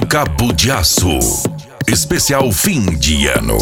Cabo de Aço. Especial fim de ano.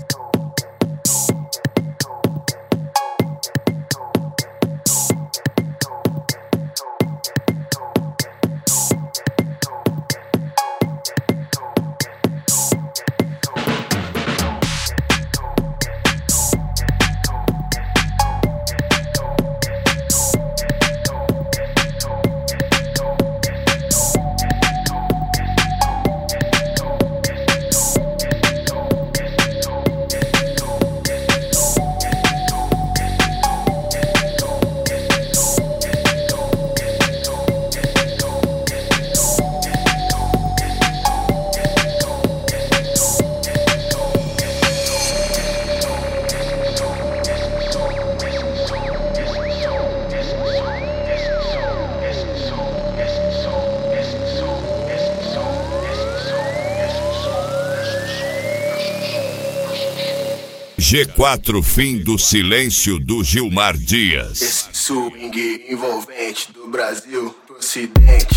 G4, fim do silêncio do Gilmar Dias. Esse swing envolvente do Brasil pro Ocidente.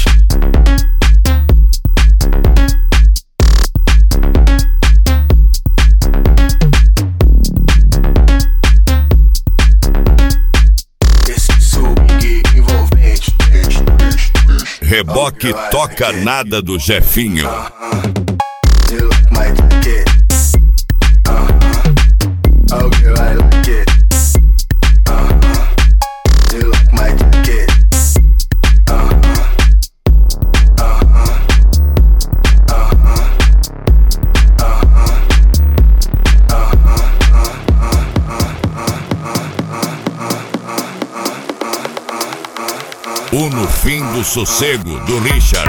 Esse swing envolvente. Reboque toca nada do Jefinho. You like my jacket. Oh girl, I like it. You like my jacket. No fim do sossego do Richard.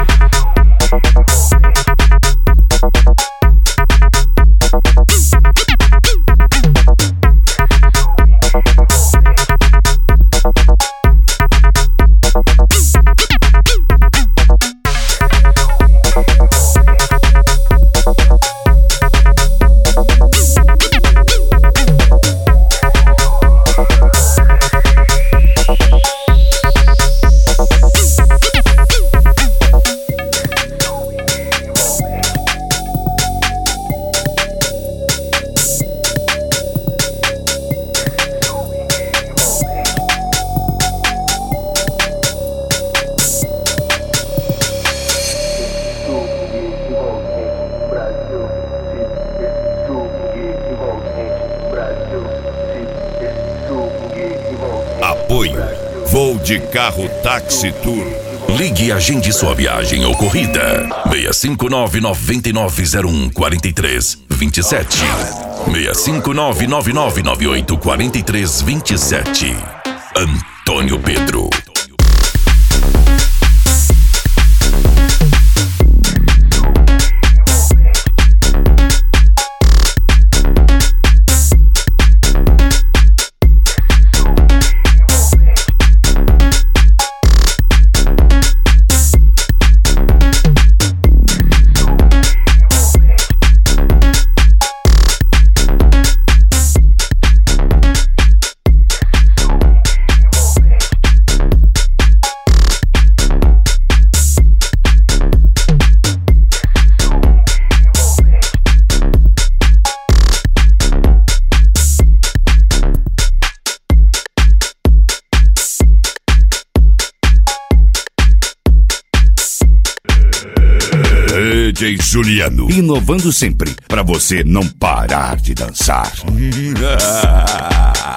Apoio Voo de Carro Táxi Tour. Ligue e agende sua viagem ou corrida. 659-9901-4327. 659-9998-4327. Antônio Pedro. DJ Juliano, inovando sempre, pra você não parar de dançar.